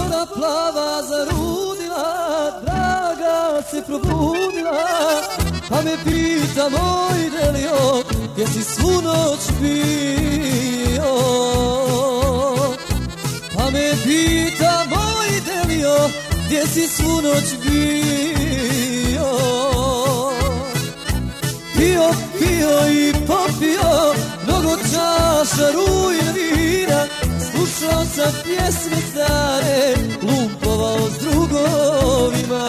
Zora plava zarudila, draga se probudila, pa me pita moj Delio, gdje si svu noć bio? Pa me pita moj Delio, gdje si svu noć bio? Pio, pio i popio mnogo čaša rujna vina, slušao sam pjesme stare, lumpovao s drugovima.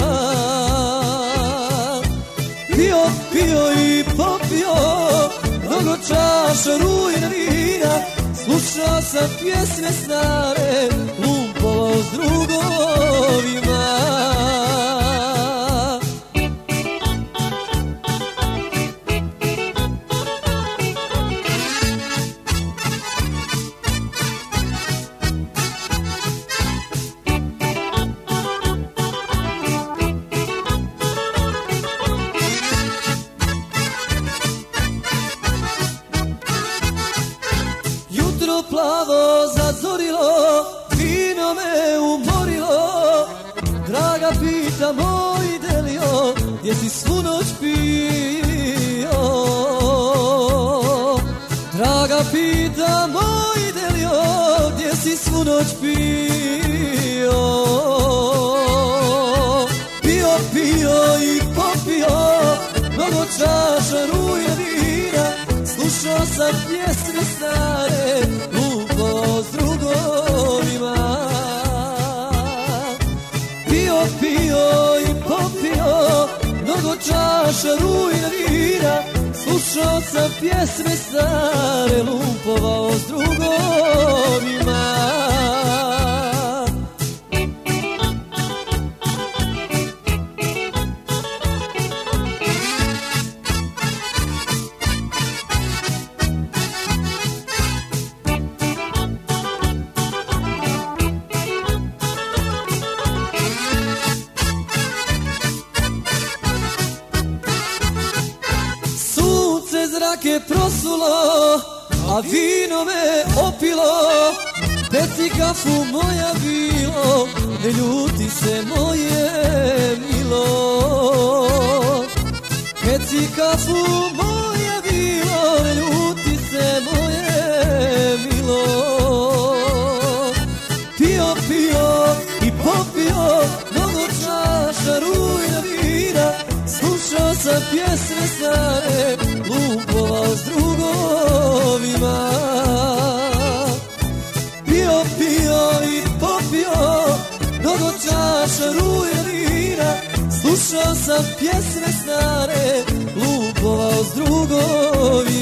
Pio, pio i popio mnogo čaša rujna vina, slušao sam pjesme stare, lumpovao s drugovima. Plavo zazorilo, vino me umorilo, draga pita moj Delio, gdje si svu noć pio? Draga pita moj Delio, gdje si svu noć pio? Pio, pio i popio mnogo čaša rujna vina, slušao sam pjesme stare, lupo s drugovima. Pio, pio i popio mnogo čaša rujna vina, slušao sam pjesme stare, lupovao s drugovima. Zrake prosulo, a vino me opilo, peci kafu moja bilo, ne ljuti se moje milo. Peci kafu moja bilo, ne ljuti se moje milo. Pio, pio i popio mnogo čaša rujna vina, slušao sam pjesme stare, lupovao s drugovima. Pio, pio i popio mnogo čaša rujna vina, slušao sam pjesme stare, lupovao s drugovima.